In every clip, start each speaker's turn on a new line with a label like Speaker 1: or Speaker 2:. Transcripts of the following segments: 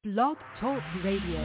Speaker 1: Blog Talk Radio.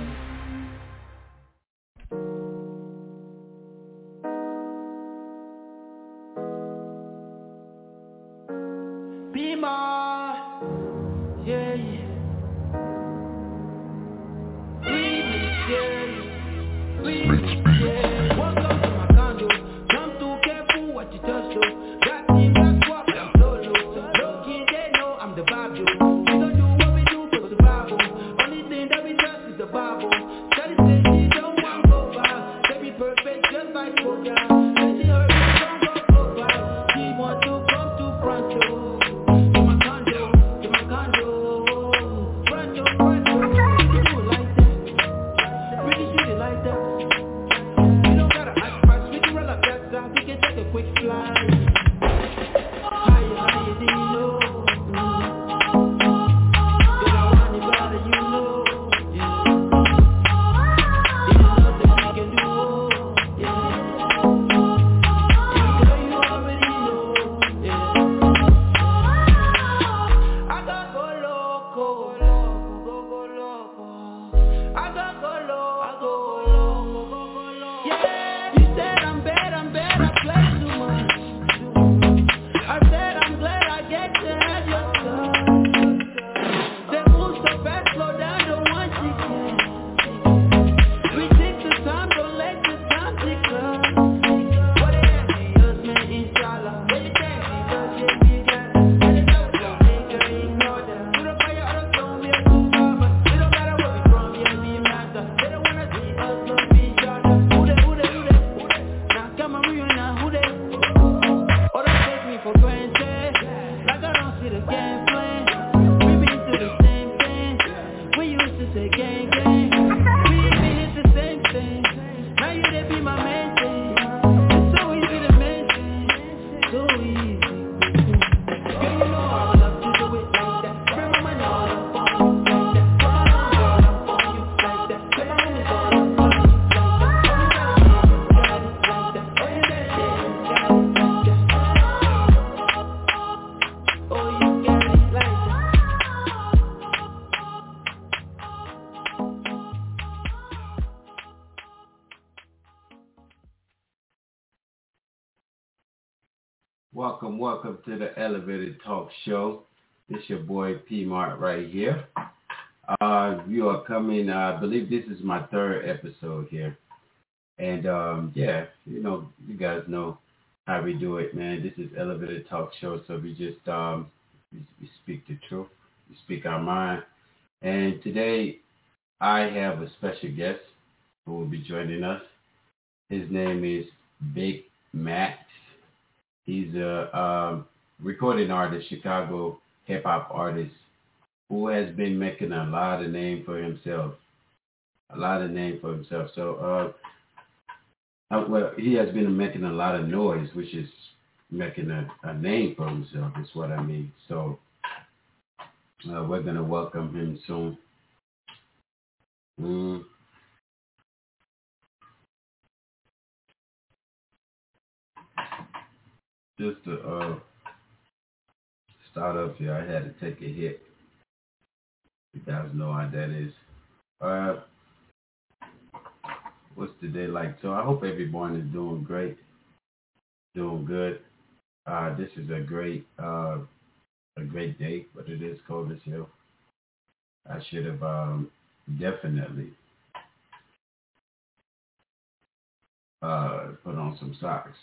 Speaker 2: Welcome to the Elevated Talk Show. It's your boy P Mart right here. You are coming, I believe this is my third episode here. And you guys know how we do it, man. This is Elevated Talk Show, so we just we speak the truth, we speak our mind. And today I have a special guest who will be joining us. His name is Big Max. He's a recording artist, Chicago hip-hop artist, who has been making a lot of name for himself. So, he has been making a lot of noise, which is making a name for himself, is what I mean. So, we're going to welcome him soon. Just to start off here, I had to take a hit. You guys know how that is. What's the day like? So I hope everyone is doing great, doing good. This is a great day, but it is cold as hell. I should have definitely put on some socks.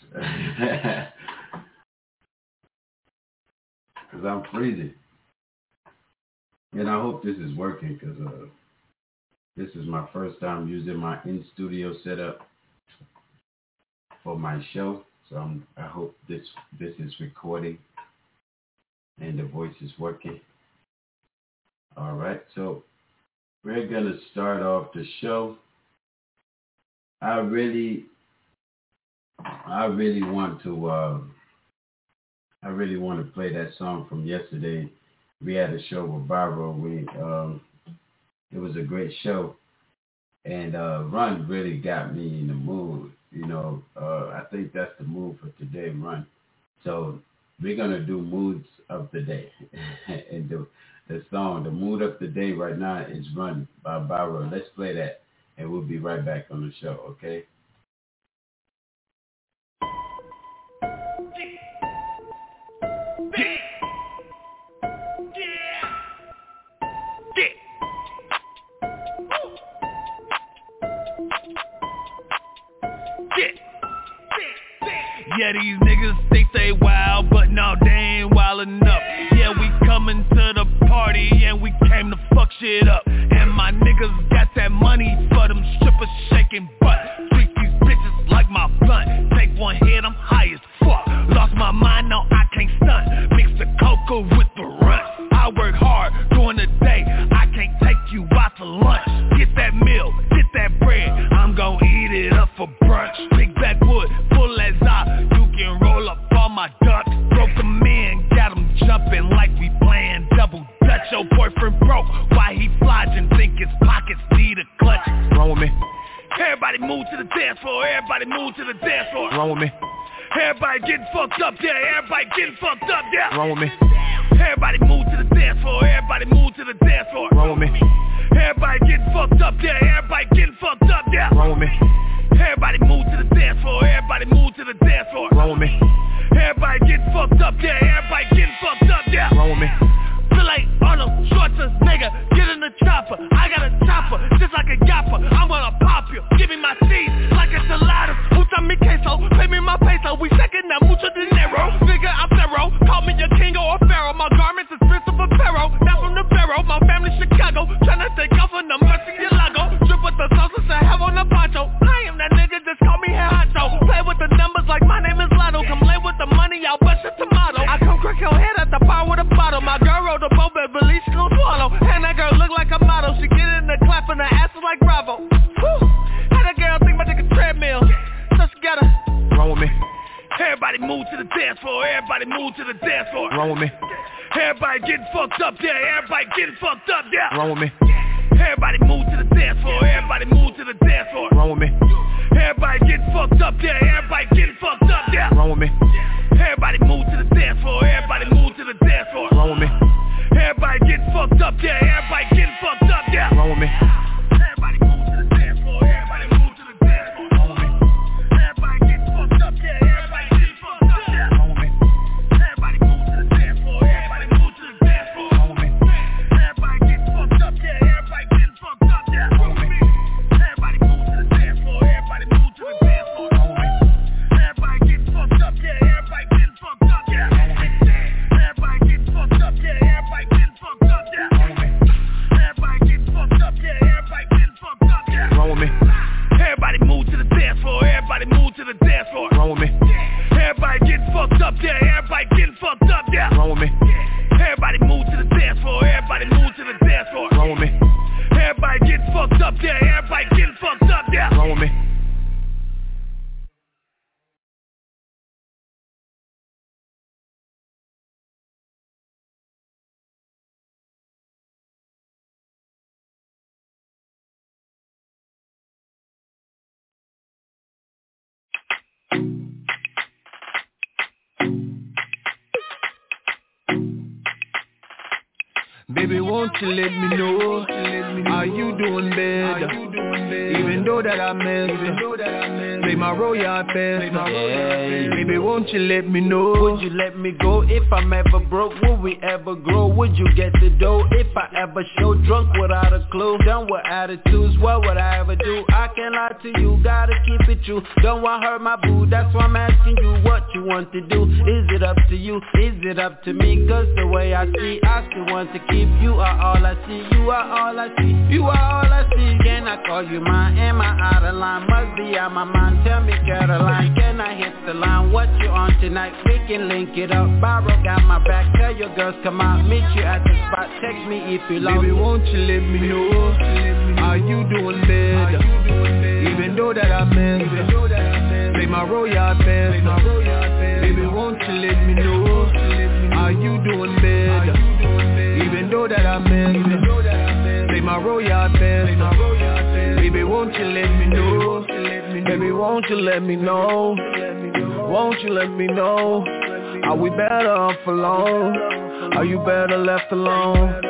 Speaker 2: Because I'm freezing. And I hope this is working because this is my first time using my in-studio setup for my show. So I hope this is recording and the voice is working. All right, so we're going to start off the show. I really want to play that song from yesterday. We had a show with Barbara. It was a great show, and Run really got me in the mood. I think that's the mood for today, Run. So we're gonna do moods of the day, and The song, The Mood of the Day right now is Run by Byro. Let's play that, and we'll be right back on the show, okay?
Speaker 1: Yeah, these niggas, they say wild, but no, they ain't wild enough. Yeah, we coming to the party, and we came to fuck shit up. And my niggas got that money for them strippers shaking butt. Treat these bitches like my blunt. Take one hit, I'm high as fuck. Lost my mind, now I can't stunt. Mix the cocoa with the runt. I work hard during the day, I can't take you out to lunch. Get that meal, get that bread, I'm gon' eat it up for brunch. Big backwood, full as I, you can roll up all my ducks. Broke them in, got them jumping like we playing double dutch. Your boyfriend broke, why he flogging, think his pockets need a clutch. Wrong with me. Everybody move to the dance floor, everybody move to the dance floor. Wrong with me. Everybody getting fucked up, yeah, everybody getting fucked up, yeah. Wrong with me. Everybody move to the dance floor, everybody move to the dance floor. Wrong with me. Everybody getting fucked up, yeah, everybody getting fucked up, yeah. Wrong with me. Everybody move to the dance floor, everybody move to the dance floor. Wrong with me. Everybody getting fucked up, yeah, everybody getting fucked up, yeah. Wrong with me. Feel like Arnold Schwarzenegger, nigga, get in the chopper. I got a chopper, just like a yapper. I'm gonna pop you, give me my seeds like a gelato. Usa mi queso, pay me my peso. We second that mucho dinero. Nigga, I'm thorough, call me a king or a pharaoh. My garments is Christopher Pharaoh, not from the barrel. My family Chicago, tryna take off on the Murcielago. Drip with the sauce to have on the poncho. I am that nigga, just call me Hacho. Play with the numbers like my name is Lotto. Come lay with the money, I'll bust your tomato. I come crack your head at the bar with a bottle. My girl wrote the boat, but believe she gon' swallow. And that girl look like a model. She get in the clap and her ass is like Bravo. Whew. Had that girl think about taking a treadmill, so she gotta. Wrong with me. Everybody move to the dance floor, everybody move to the dance floor. Wrong with me. Everybody getting fucked up, yeah, everybody getting fucked up, yeah. Wrong with me. Everybody move to the dance floor, everybody move to the dance floor. Wrong with me. Everybody getting fucked up, yeah, everybody getting fucked up, yeah. Wrong with me. Everybody move to the dance floor, everybody move to the dance floor. Wrong with me. Everybody getting fucked up, yeah, everybody getting fucked up, yeah. Wrong with me. Everybody move to the dance floor, everybody move to the dance floor. Wrong with me. Everybody getting fucked up, yeah, everybody getting fucked up, yeah. Wrong with me. Everybody move to the dance floor, everybody move to the dance floor. Wrong with me. Everybody getting fucked up, yeah, everybody getting fucked up, yeah. Wrong with me. Everybody move to the dance floor, everybody move to the dance floor. Wrong with me. Everybody getting fucked up, yeah, everybody getting fucked up, yeah. Everybody getting fucked up, yeah, everybody getting fucked up, yeah. Everybody getting fucked up, yeah, everybody getting fucked up, yeah. Wrong with me. Everybody move to the dance floor, everybody move to the dance floor. Wrong with me. Everybody getting fucked up, yeah, everybody getting fucked up, yeah. Wrong with me. Everybody move to the dance floor, everybody move to the dance floor. Wrong with me. Everybody getting fucked up, yeah, everybody getting fucked up, yeah. Wrong with me. Baby, won't you let me know, are you doing better? Even though that I messed up, play my role, yeah, best. Baby, won't you let me know?
Speaker 2: Would you let me go if I'm ever broke? Will we ever grow? Would you get the dough if I ever show? Drunk without a clue, done with attitudes, what would I ever do? I can't lie to you, gotta keep it true. Don't want to hurt my boo, that's why I'm asking you what you want to do. Is it up to you? Is it up to me? Cause the way I see, I still want to keep you are all I see, you are all I see, you are all I see. Can I call you mine? Am I out of line? Must be out my mind, tell me Caroline. Can I hit the line? What you on tonight? We can link it up. Byro got my back, tell your girls come out. Meet you at the spot, text me if you love.
Speaker 1: Baby, won't you let me know, are you doing better? Even though that I messed up, play my role, yeah, best. Baby, won't you let me know, are you doing better? Even though that I messed up, play my role, yeah, best. Baby, won't you let me know? Baby, won't you let me know? Won't you let me know? Are we better off alone? Are you better left alone?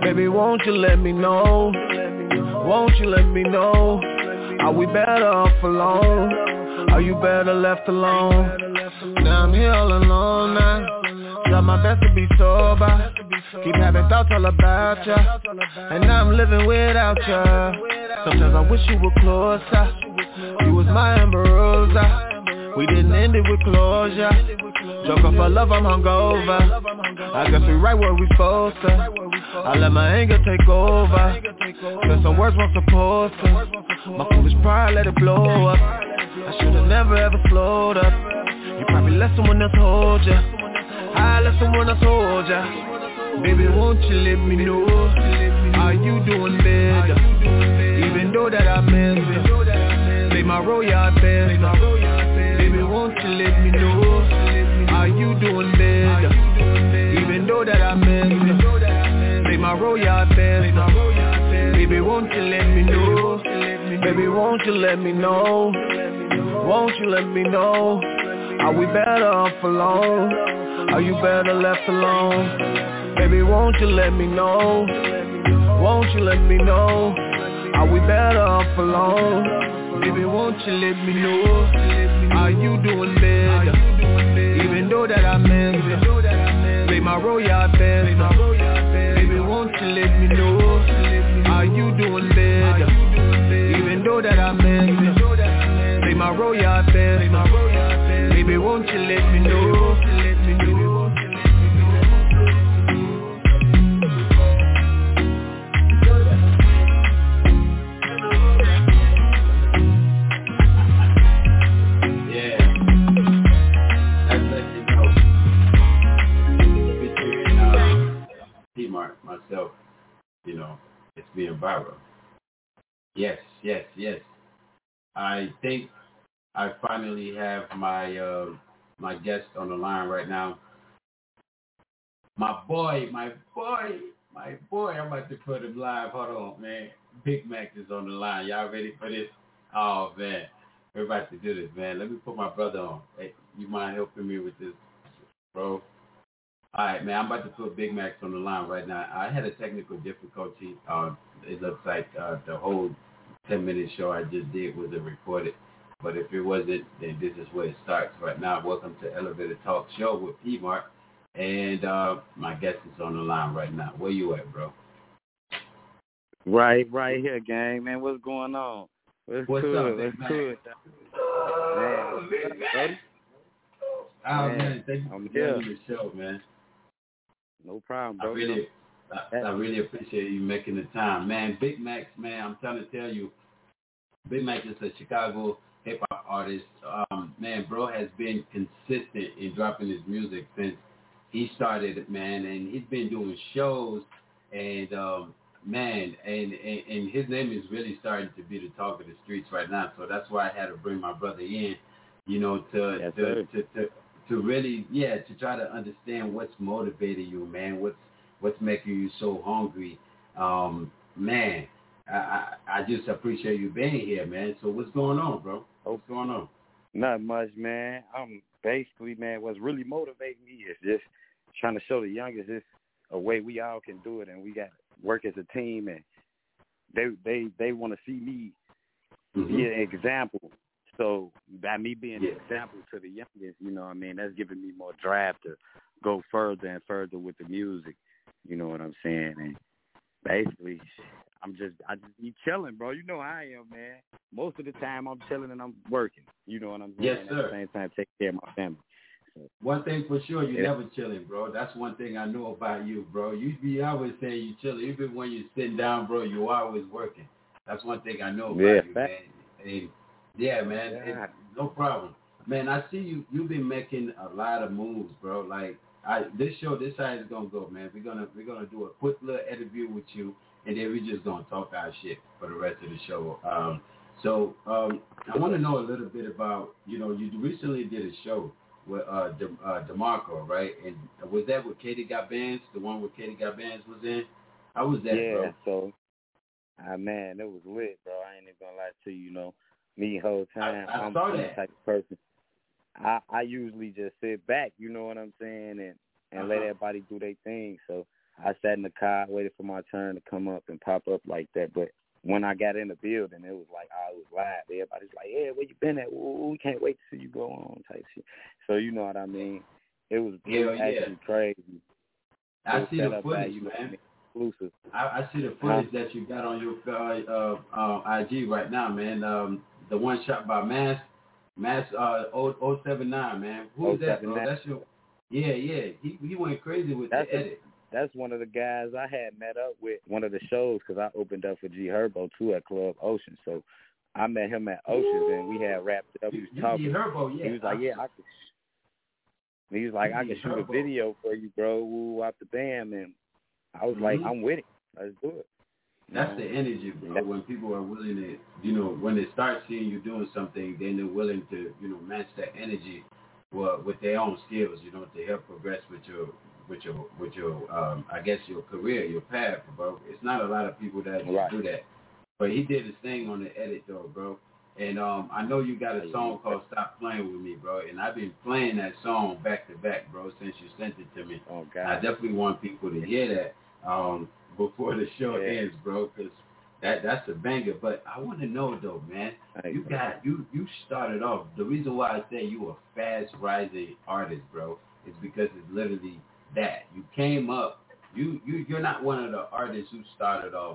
Speaker 1: Baby, won't you let me know? Won't you let me know? Are we better off alone? Are you better left alone? Now I'm here all alone now. Try my best to be sober. Keep having thoughts all about ya. And now I'm living without ya. Sometimes I wish you were closer. You was my Amber Rosa. We didn't end it with closure. Joke off our love, I'm hungover. I guess we right where we supposed to. I let my anger take over. Said some words weren't supposed to. My foolish pride let it blow up. I should've never ever slowed up. You probably let someone else hold ya. I let someone else hold ya. Baby, won't you let me know? Are you doing better? Even though that I miss it. Play my role, yeah, best. Baby, won't you let me know? Are you doing better? Even though that I miss it. Play my role, yeah, best. Baby, won't you let me know? Baby, won't you let me know? Won't you let me know? Are we better off alone? Are you better left alone? Baby, won't you let me know? Won't you let me know? Are we better off alone? Baby, won't you let me know? Are you doing better? Even though that I miss it. Play my role, yeah, best. Baby, won't you let me know? Are you doing better? Even though that I miss it. Play my role, yeah, best. Baby, won't you let me know?
Speaker 2: Myself, you know, it's being viral. Yes. I think I finally have my my guest on the line right now. My boy. I'm about to put him live. Hold on, man. Big Mac is on the line. Y'all ready for this? Oh man, we're about to do this, man. Let me put my brother on. Hey, you mind helping me with this, bro? All right, man, I'm about to put Big Max on the line right now. I had a technical difficulty. It looks like the whole 10-minute show I just did wasn't recorded. But if it wasn't, then this is where it starts right now. Welcome to Elevator Talk Show with P-Mart. And my guest is on the line right now. Where you at, bro?
Speaker 3: Right here, gang. Man, what's going on?
Speaker 2: What's up, Big Max?
Speaker 3: Man,
Speaker 2: Big Max. Oh, man, thank you for joining the show, man.
Speaker 3: No problem, bro.
Speaker 2: I really appreciate you making the time. Man, Big Max, man, I'm trying to tell you, Big Max is a Chicago hip-hop artist. Man, bro has been consistent in dropping his music since he started it, man, and he's been doing shows, and, man, and his name is really starting to be the talk of the streets right now, so that's why I had to bring my brother in, you know, to really, to try to understand what's motivating you, man, what's making you so hungry. Man, I just appreciate you being here, man. So what's going on, bro? What's going on?
Speaker 3: Not much, man. Basically, man, what's really motivating me is just trying to show the youngest it's a way we all can do it, and we got to work as a team, and they want to see me be an example. So by me being an example to the youngest, you know what I mean, that's giving me more drive to go further and further with the music. You know what I'm saying? And basically, I just be chilling, bro. You know how I am, man. Most of the time I'm chilling and I'm working. You know what I'm saying?
Speaker 2: Yes, sir.
Speaker 3: At the same time, take care of my family. So,
Speaker 2: one thing for sure, you're never chilling, bro. That's one thing I know about you, bro. You be always saying you chilling. Even when you're sitting down, bro, you always working. That's one thing I know about you, man. And yeah, man, no problem. Man, I see you've been making a lot of moves, bro. Like this show, this how it's gonna go, man. We're gonna do a quick little interview with you, and then we're just gonna talk our shit for the rest of the show. So I want to know a little bit about, you know, you recently did a show with DeMarco, right? And was that with Katie Got Bands? The one with Katie Got Bands was in? How was that, bro?
Speaker 3: Yeah, so man, it was lit, bro. I ain't even gonna lie to you, you know. Me whole time, I'm that type of person. I usually just sit back, you know what I'm saying, and let everybody do their thing. So I sat in the car, waited for my turn to come up and pop up like that. But when I got in the building, it was like, it was live. Everybody's like, yeah, where you been at? Ooh, we can't wait to see you go on type shit. So you know what I mean? It was actually crazy.
Speaker 2: I see the footage, man.
Speaker 3: Exclusive.
Speaker 2: I see the footage that you got on your IG right now, man. The one shot by Mass 079, man. Who is that, bro? That's your... Yeah. He went crazy with the edit.
Speaker 3: That's one of the guys I had met up with one of the shows because I opened up for G Herbo too at Club Ocean. So I met him at Ocean's and we had wrapped it up. We was talking. G Herbo, yeah. He was like, I could. He was like, I can shoot a video for you, bro. Woo, out the band, and I was like, I'm with it. Let's do it.
Speaker 2: That's the energy, bro. When people are willing to, when they start seeing you doing something, then they're willing to, match that energy with their own skills, to help progress with your I guess your career, your path, bro. It's not a lot of people that do that. But he did his thing on the edit though, bro. And I know you got a song called Stop Playing With Me, bro. And I've been playing that song back to back, bro, since you sent it to me.
Speaker 3: Oh, God.
Speaker 2: I definitely want people to hear that before the show ends, bro, because that's a banger. But I want to know though, man, you started off. The reason why I say you a fast rising artist, bro, is because it's literally that. You came up, you're not one of the artists who started off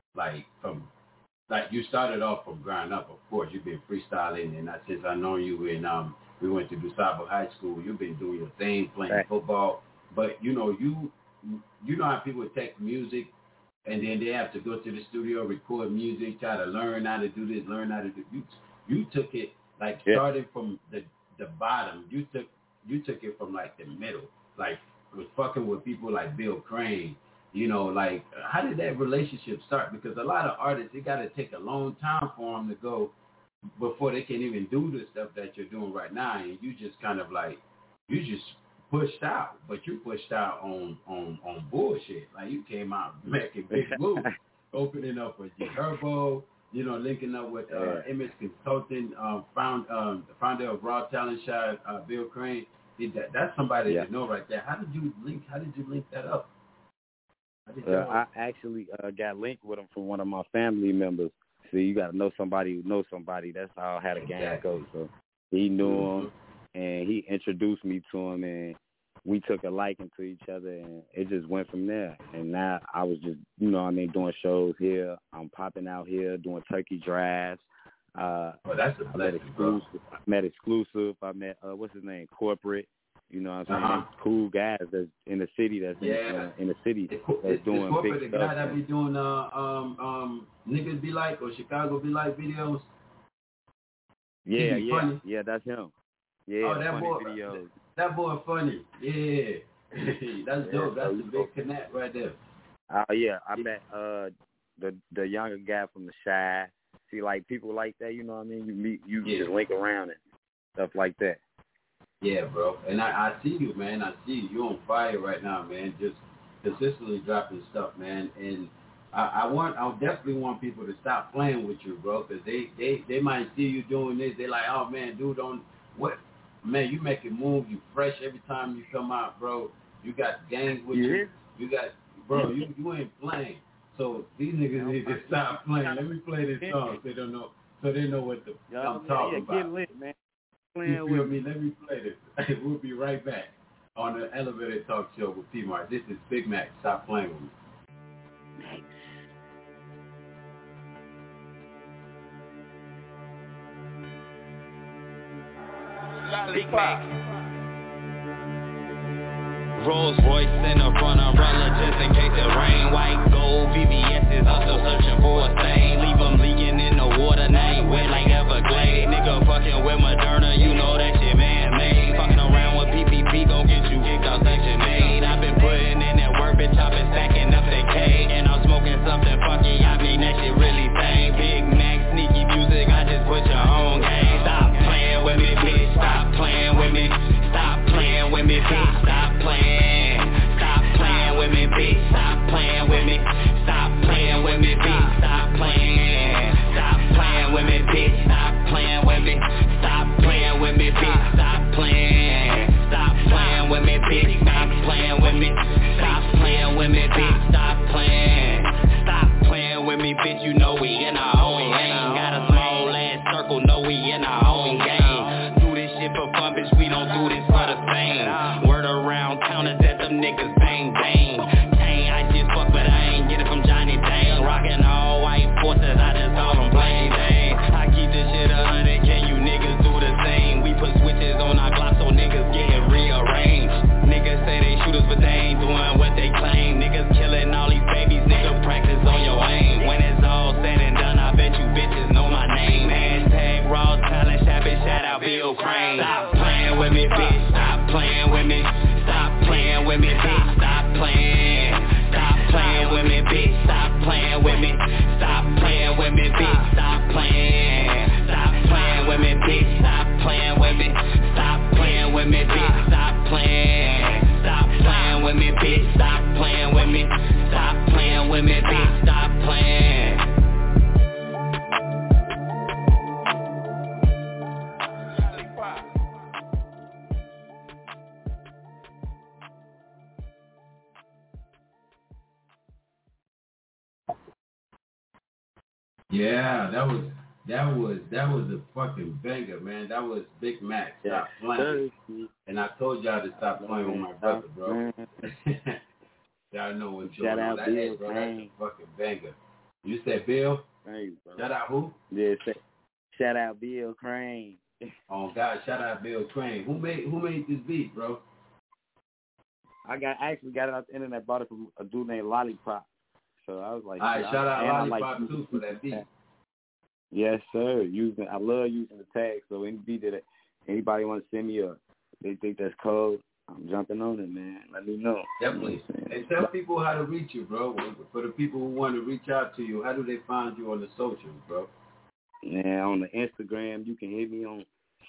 Speaker 2: you started off from ground up. Of course, you've been freestyling, and since I know you and we went to DuSable High School, you've been doing your thing, playing football. But you know how people take music and then they have to go to the studio, record music, try to learn how to do this, learn how to do. You took it started from the bottom. You took it from the middle, was fucking with people like Bill Crane. How did that relationship start? Because a lot of artists, it got to take a long time for them to go before they can even do the stuff that you're doing right now. And you just kind of you just pushed out, but you pushed out on bullshit. You came out making big moves, opening up with G Herbo, linking up with Image Consulting, founder of Raw Talent Shop, Bill Crane. That's somebody to know right there. How did you link that up?
Speaker 3: I actually got linked with him from one of my family members. See, you got to know somebody who knows somebody. That's how I had a gang go. So he knew him, and he introduced me to him, and we took a liking to each other, and it just went from there. And now I was just, doing shows here. I'm popping out here, doing turkey drives.
Speaker 2: That's a blessing, bro.
Speaker 3: I met Exclusive. I met, what's his name, Corporate. You know what I'm saying? Cool guys that's in the city that's in the city that's doing big stuff. The guy that be doing Niggas Be Like or Chicago Be Like videos. Yeah, that's him. Yeah,
Speaker 2: that boy, videos. That boy funny. Yeah, that's dope. That's a big connect right there.
Speaker 3: I met the younger guy from the Shy. See, people like that, you know what I mean? You meet, you just link around and stuff like that.
Speaker 2: Yeah, bro. And I see you, man. I see you. You're on fire right now, man. Just consistently dropping stuff, man. And I definitely want people to stop playing with you, bro, because they might see you doing this. They're like, oh, man, dude, man, you making moves. You fresh every time you come out, bro. You got gangs with you. You got, bro, you ain't playing. So these niggas need to stop playing. Let me play this song so they know what I'm talking about.
Speaker 3: Get lit, man.
Speaker 2: You feel me? Let me play this. We'll be right back on the Elevator Talk Show with P-Mart. This is Big Mac. Stop playing with me.
Speaker 4: Big Mac. Rolls Royce in the front umbrella just in case it rain. White gold VVS is also searching for a stain. Leave them leaking in the water, now you wet like Everglades. Nigga fucking with Moderna, you know that shit man-made. Fucking around with PPP, gon' get you kicked out Section 8. I've been putting in that work, bitch, I've been stacking up that cake. And I'm smoking something funky, I mean that shit really tame. Big Mac, sneaky music, I just put your own game. Stop playing with me, bitch, stop playing with me. Stop playing with me, bitch, stop playing. Stop playing with me, bitch, stop playing with me. Stop playing with me, bitch, we in our own lane. Got a small ass circle, know we in our own game. Do this shit for fun, bitch, we don't do this for the fame. Word around town is that them niggas bang bang. Chain, I just fuck, but I ain't get it from Johnny Dang. Rockin' all white forces, I just call them plain Dang. I keep this shit 100, can you niggas do the same? We put switches on our Glock so niggas getting rearranged. Niggas say they shooters, but they ain't doing what they claim. Niggas killing all these babies, nigga, practice on your aim. When it's all said and done, I bet you bitches know my name. Hashtag raw talent, shout out Bill Crane. Stop playing with me, bitch, stop playing with me. Stop playing with me, bitch, stop playing. Stop playing with me, bitch, stop playing with me. Stop playing with me, bitch, stop playing. Stop playing with me, bitch, stop playing with me. Stop playing with me, bitch, stop playing. Stop playing with me, bitch, stop playing with me. Stop playing with me, bitch, stop playing.
Speaker 2: Yeah, that was a fucking banger, man. That was Big Mac. Stop playing. And I told y'all to stop playing with my brother, bro. Y'all know what's going on. That is, bro. That's a fucking banger. You said Bill?
Speaker 3: Thanks, bro.
Speaker 2: Shout out who?
Speaker 3: Yeah, shout out Bill Crane.
Speaker 2: Oh God, shout out Bill Crane. Who made this beat, bro?
Speaker 3: I actually got it off the internet, bought it from a dude named Lollipop. So I was like,
Speaker 2: all right, shout out Lollipop too for that beat.
Speaker 3: Yes, sir. I love using the tag. So any beat that anybody want to send me up, they think that's cold, I'm jumping on it, man. Let me know.
Speaker 2: Definitely. And tell people how to reach you, bro. For the people who want to reach out to you, how do they find you on the socials, bro?
Speaker 3: Yeah, on the Instagram, you can hit me on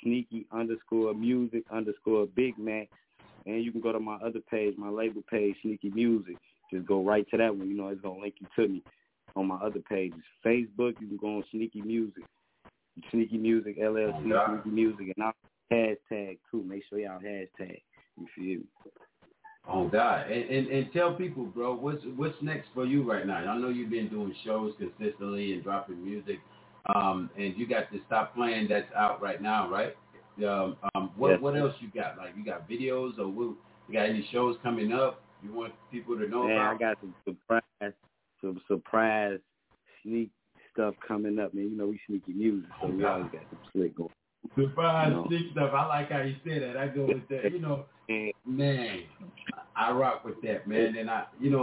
Speaker 3: Sneaky_music_Big Mac. And you can go to my other page, my label page, Sneaky Music. Just go right to that one. You know, it's going to link you to me on my other pages. Facebook, you can go on Sneaky Music. Sneaky Music, LLC, Sneaky Music. And I'll hashtag, too. Make sure y'all hashtag. You feel me?
Speaker 2: Oh, God. And tell people, bro, what's next for you right now? I know you've been doing shows consistently and dropping music. And you got to Stop Playing that's out right now, right? What else you got? Like, you got videos or you got any shows coming up you want people to know about?
Speaker 3: I got some surprise sneak stuff coming up, man. You know, we Sneaky Music, so we always got some slick going.
Speaker 2: Surprise sneak stuff. I like how you said that. I go with that. You know, man, I rock with that, man. And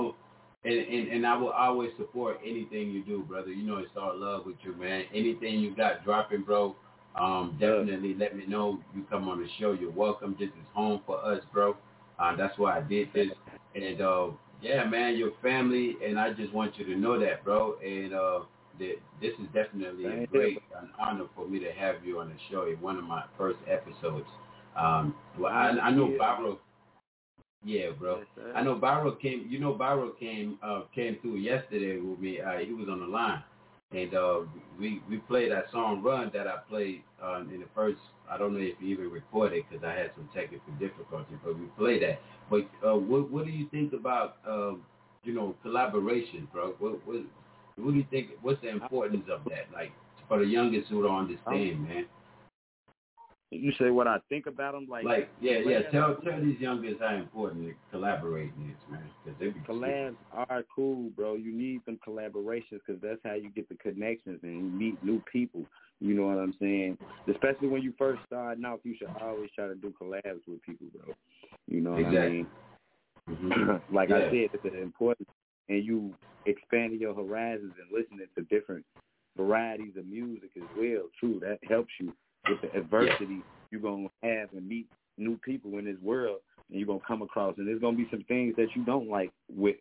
Speaker 2: and I will always support anything you do, brother. You know, it's all love with you, man. Anything you got dropping, bro, definitely let me know. You come on the show, you're welcome. This is home for us, bro. That's why I did this. And, yeah, man, your family, and I just want you to know that, bro. And this is definitely an honor for me to have you on the show in one of my first episodes. I know Byro. Yeah, bro.
Speaker 3: Yes,
Speaker 2: I know Byro came. You know, Byro came through yesterday with me. He was on the line, and we played that song "Run" that I played in the first. I don't know if you even recorded because I had some technical difficulties, but we played that. But what do you think about collaboration, bro? What do you think? What's the importance of that? Like for the youngest who don't understand, man.
Speaker 3: You say what I think about them,
Speaker 2: Tell these youngers how important collaborating is, man. Because they be
Speaker 3: collabs are cool, bro. You need them collaborations because that's how you get the connections and you meet new people. You know what I'm saying? Especially when you first start out, you should always try to do collabs with people, bro. You know what I mean? Mm-hmm. I said, it's important, and you expanding your horizons and listening to different varieties of music as well. True, that helps you. With the adversity you're going to have and meet new people in this world, and you're going to come across. And there's going to be some things that you don't like with,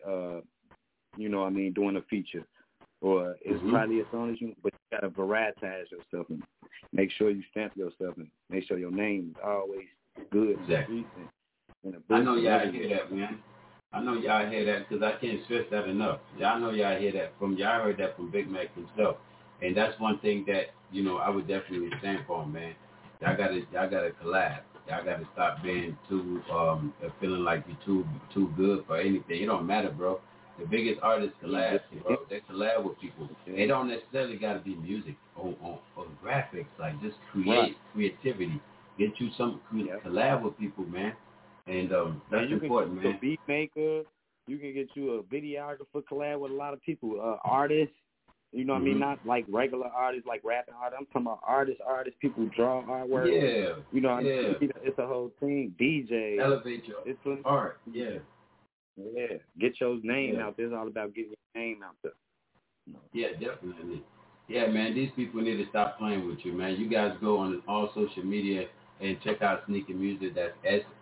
Speaker 3: doing a feature. Or it's probably as long as you, but you got to varietize yourself and make sure you stamp yourself and make sure your name is always good.
Speaker 2: Exactly. I know y'all hear that, man. I know y'all hear that because I can't stress that enough. Y'all know y'all hear that y'all heard that from Big Mac himself. And that's one thing that, I would definitely stand for, man. Y'all gotta collab. Y'all gotta stop being too feeling like you're too good for anything. It don't matter, bro. The biggest artists collab, bro. They collab with people. They don't necessarily got to be music or graphics. Like, just creativity. Get you some collab with people, man. And that's important, man.
Speaker 3: A beat maker. You can get you a videographer, collab with a lot of people, artists. You know what I mean? Not like regular artists, like rapping artists. I'm talking about artists, people draw artwork.
Speaker 2: Yeah.
Speaker 3: You know what I mean? It's a whole thing. DJ.
Speaker 2: Elevate your art. Yeah.
Speaker 3: Yeah. Get your name out there. It's all about getting your name out there.
Speaker 2: Yeah, definitely. Yeah, man, these people need to stop playing with you, man. You guys go on all social media and check out Sneaker Music. That's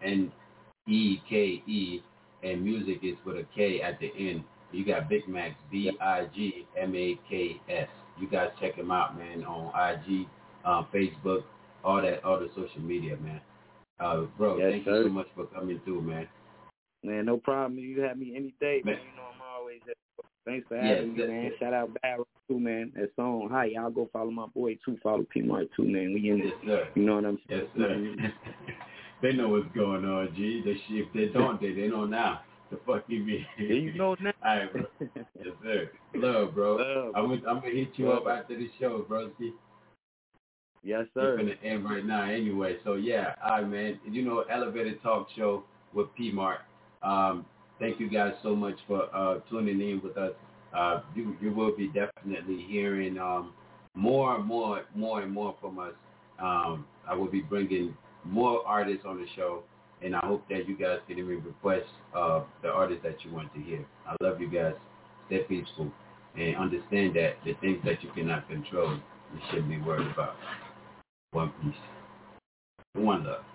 Speaker 2: SNEKE, and music is with a K at the end. You got Big Max, BIGMAKS. You guys check him out, man, on IG, Facebook, all the social media, man. Bro, thank you so much for coming through, man.
Speaker 3: Man, no problem. You have me any day, man. You know I'm always there. Thanks for having me, man. Shout out Bad Rock too, man. That song, hi, y'all go follow my boy too. Follow P Mart too, man. We in this. You know what I'm saying?
Speaker 2: Yes, sir. They know what's going on, G. If they don't, they know now. The fuck you mean?
Speaker 3: You know now.
Speaker 2: All right, bro. Yes, sir. Love, bro. I'm gonna hit you up after the show, broski.
Speaker 3: Yes, sir.
Speaker 2: It's gonna end right now, anyway. So yeah, all right, man. You know, Elevated Talk Show with P Mart. Thank you guys so much for tuning in with us. You will be definitely hearing more and more from us. I will be bringing more artists on the show, and I hope that you guys can even request the artists that you want to hear. I love you guys. Stay peaceful and understand that the things that you cannot control, you shouldn't be worried about. One peace. One love.